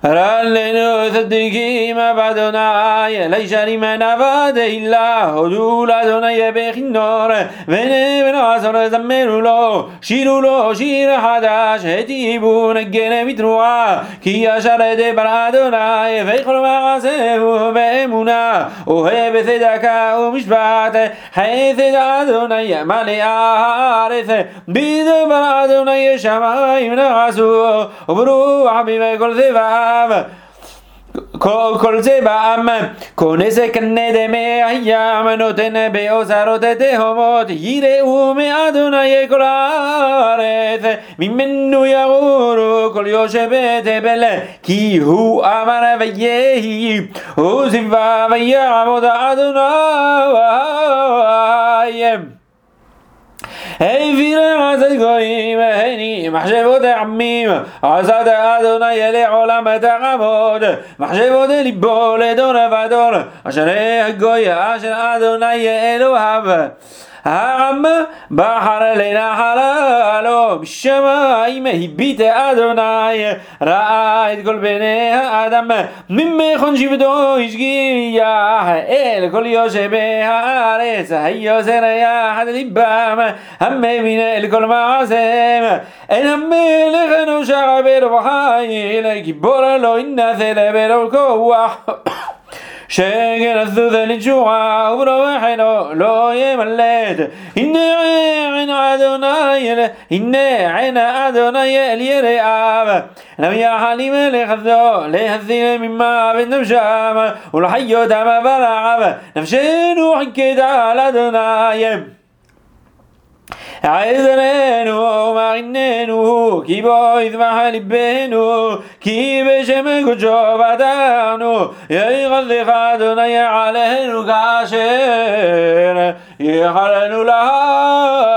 רלנו צדיקים באדוני, לישרים נעבוד אילה, הודו לאדוני בכינור, ונעזור זמרו לו, שירו לו שיר חדש, היטיבו נגן בתרועה, כי ישר דבר אדוני, וכל מעשהו באמונה, אוהב צדקה ומשפט, חסד אדוני מלא הארץ, בדבר אדוני שמיים נעשו, וברוח בכל זבב. כל צבעם כונס קנה דמי הים נותן באוצרות תהומות יראו מאדוני כל הארץ ממנו יגורו כל יושבי תבל כי הוא אמר ויהי הוא ציווה ויעבוד אדוני העביר עשת גויים הני מחשבות עמים עשת אדוני לעולם תעמוד מחשבות ליבו לדור ודור אשר הגוי אשר אדוני אלוהיו העם בחר לנחלו בשמיים הביט אדוני ראה את כל בני האדם ממכון שבטו השגיח אל כל יושבי הארץ היוסר יחד ליבם המבין אל כל מעשיהם אין המלך נושע ברוב חיל גיבור לא ינסה ברוב כוח שגר הסוס לתשועה וברוחנו לא ימלט הנה עין אדוני אל יראיו לם יחלים לחסדו להציל ממוות נפשם ולחיותם ברעב נפשנו חיכתה על אדוני עזרנו ומגננו כי בו ישמח ליבנו כי בשם קודשו בטחנו יכלך אדוני עלינו כאשר יכלנו לך